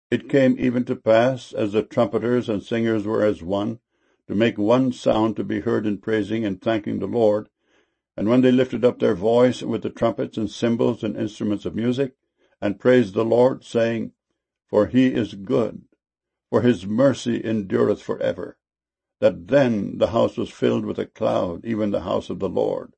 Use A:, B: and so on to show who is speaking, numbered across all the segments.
A: It came even to pass, as the trumpeters and singers were as one, to make one sound to be heard in praising and thanking the Lord, and when they lifted up their voice with the trumpets and cymbals and instruments of music, and praised the Lord, saying, For he is good, for his mercy endureth for ever, that then the house was filled with a cloud, even the house of the Lord.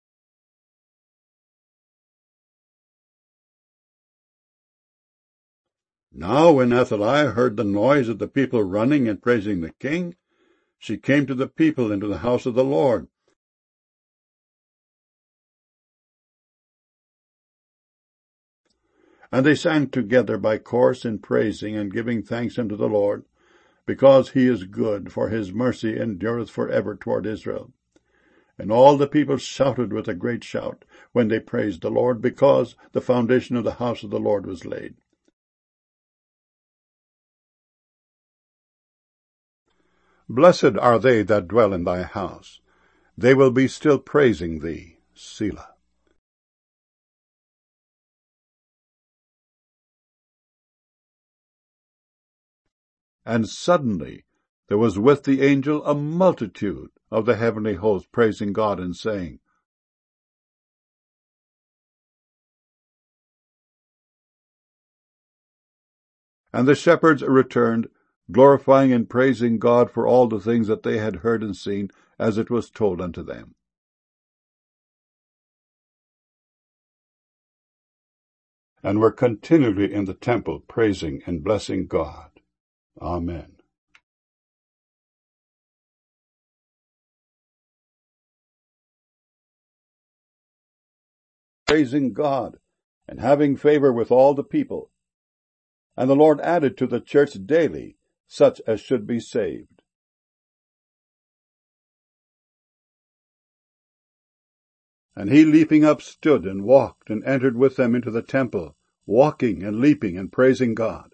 A: Now when Athaliah heard the noise of the people running and praising the king, she came to the people into the house of the Lord. And they sang together by course in praising and giving thanks unto the Lord, because he is good, for his mercy endureth for ever toward Israel. And all the people shouted with a great shout when they praised the Lord, because the foundation of the house of the Lord was laid. Blessed are they that dwell in thy house. They will be still praising thee. Selah. And suddenly there was with the angel a multitude of the heavenly host praising God and saying, And the shepherds returned, glorifying and praising God for all the things that they had heard and seen, as it was told unto them. And were continually in the temple praising and blessing God. Amen. Praising God, and having favor with all the people. And the Lord added to the church daily such as should be saved. And he leaping up stood and walked and entered with them into the temple, walking and leaping and praising God.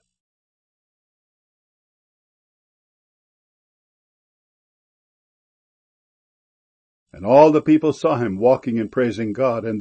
A: And all the people saw him walking and praising God, and